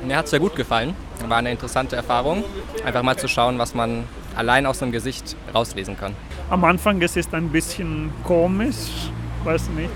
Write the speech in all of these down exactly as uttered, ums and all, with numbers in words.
Mir hat es sehr gut gefallen. War eine interessante Erfahrung. Einfach mal zu schauen, was man allein aus dem Gesicht rauslesen kann. Am Anfang es ist ein bisschen komisch, weiß nicht.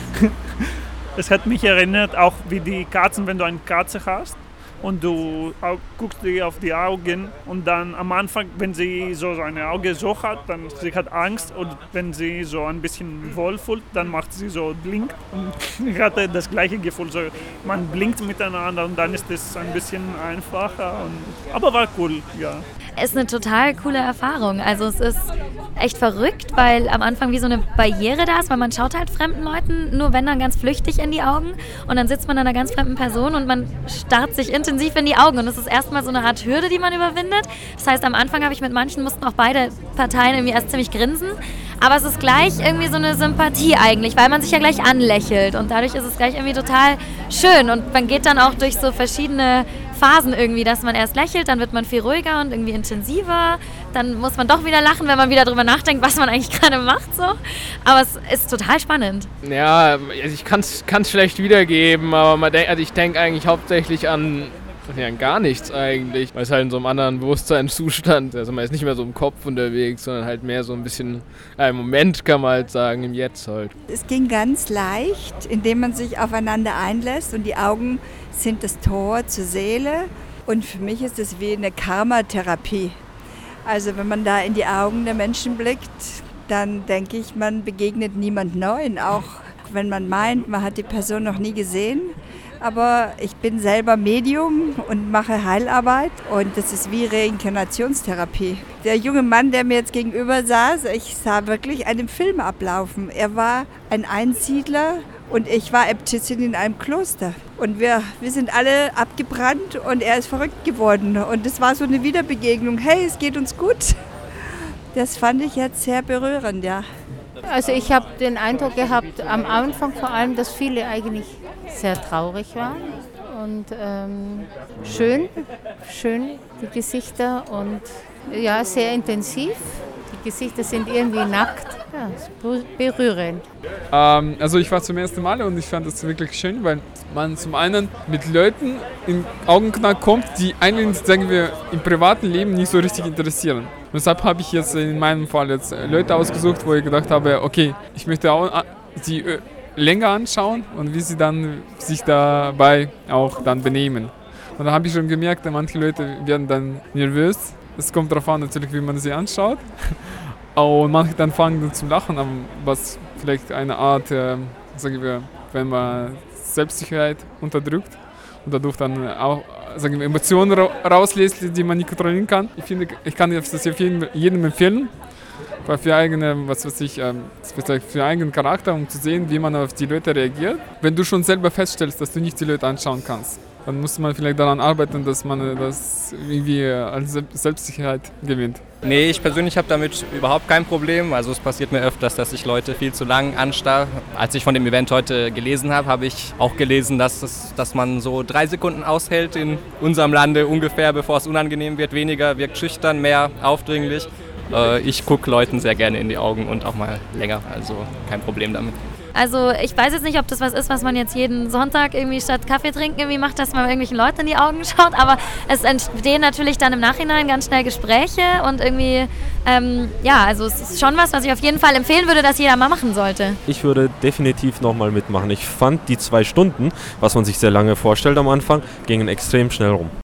Es hat mich erinnert, auch wie die Katzen, wenn du eine Katze hast und du guckst dir auf die Augen und dann am Anfang, wenn sie so ein Auge so hat, dann sie hat Angst und wenn sie so ein bisschen wohl fühlt, dann macht sie so blinkt und ich hatte das gleiche Gefühl, so man blinkt miteinander und dann ist es ein bisschen einfacher, und, aber war cool, ja. Es ist eine total coole Erfahrung. Also es ist echt verrückt, weil am Anfang wie so eine Barriere da ist, weil man schaut halt fremden Leuten nur wenn dann ganz flüchtig in die Augen und dann sitzt man an einer ganz fremden Person und man starrt sich intensiv in die Augen und das ist erstmal so eine Art Hürde, die man überwindet. Das heißt, am Anfang habe ich mit manchen, mussten auch beide Parteien irgendwie erst ziemlich grinsen, aber es ist gleich irgendwie so eine Sympathie eigentlich, weil man sich ja gleich anlächelt und dadurch ist es gleich irgendwie total schön und man geht dann auch durch so verschiedene Phasen irgendwie, dass man erst lächelt, dann wird man viel ruhiger und irgendwie intensiver, dann muss man doch wieder lachen, wenn man wieder drüber nachdenkt, was man eigentlich gerade macht, so. Aber es ist total spannend. Ja, also ich kann es schlecht wiedergeben, aber man denk, also ich denke eigentlich hauptsächlich an, ja, an gar nichts eigentlich, weil es halt in so einem anderen Bewusstseinszustand, also man ist nicht mehr so im Kopf unterwegs, sondern halt mehr so ein bisschen, ja, im Moment kann man halt sagen, im Jetzt halt. Es ging ganz leicht, indem man sich aufeinander einlässt und die Augen sind das Tor zur Seele und für mich ist es wie eine Karma-Therapie. Also wenn man da in die Augen der Menschen blickt, dann denke ich, man begegnet niemand Neuen, auch wenn man meint, man hat die Person noch nie gesehen. Aber ich bin selber Medium und mache Heilarbeit und das ist wie Reinkarnationstherapie. Der junge Mann, der mir jetzt gegenüber saß, ich sah wirklich einen Film ablaufen. Er war ein Einsiedler und ich war Äbtissin in einem Kloster. Und wir, wir sind alle abgebrannt und er ist verrückt geworden. Und es war so eine Wiederbegegnung. Hey, es geht uns gut. Das fand ich jetzt sehr berührend, ja. Also ich habe den Eindruck gehabt, am Anfang vor allem, dass viele eigentlich sehr traurig waren und ähm, schön, schön die Gesichter und ja, sehr intensiv. Die Gesichter sind irgendwie nackt, ja, berührend. Ähm, also ich war zum ersten Mal und ich fand das wirklich schön, weil man zum einen mit Leuten in Augenkontakt kommt, die eigentlich, sagen wir, im privaten Leben nicht so richtig interessieren. Und deshalb habe ich jetzt in meinem Fall jetzt Leute ausgesucht, wo ich gedacht habe, okay, ich möchte auch sie länger anschauen und wie sie dann sich dabei auch dann benehmen. Und da habe ich schon gemerkt, manche Leute werden dann nervös. Es kommt darauf an, natürlich, wie man sie anschaut. Und manche dann fangen dann zum Lachen an, was vielleicht eine Art, äh, sagen wir, wenn man Selbstsicherheit unterdrückt und dadurch dann auch, sagen wir, Emotionen ra- rauslässt, die man nicht kontrollieren kann. Ich finde, ich kann das auf jeden, jedem empfehlen, weil für eigene, was weiß ich, ähm, für eigenen Charakter, um zu sehen, wie man auf die Leute reagiert. Wenn du schon selber feststellst, dass du nicht die Leute anschauen kannst, dann muss man vielleicht daran arbeiten, dass man das irgendwie als Selbstsicherheit gewinnt. Nee, ich persönlich habe damit überhaupt kein Problem. Also es passiert mir öfters, dass ich Leute viel zu lang anstarre. Als ich von dem Event heute gelesen habe, habe ich auch gelesen, dass, es, dass man so drei Sekunden aushält in unserem Lande ungefähr, bevor es unangenehm wird. Weniger wirkt schüchtern, mehr aufdringlich. Äh, ich gucke Leuten sehr gerne in die Augen und auch mal länger, also kein Problem damit. Also ich weiß jetzt nicht, ob das was ist, was man jetzt jeden Sonntag irgendwie statt Kaffee trinken irgendwie macht, dass man irgendwelchen Leuten in die Augen schaut, aber es entstehen natürlich dann im Nachhinein ganz schnell Gespräche und irgendwie, ähm, ja, also es ist schon was, was ich auf jeden Fall empfehlen würde, dass jeder mal machen sollte. Ich würde definitiv nochmal mitmachen. Ich fand die zwei Stunden, was man sich sehr lange vorstellt am Anfang, gingen extrem schnell rum.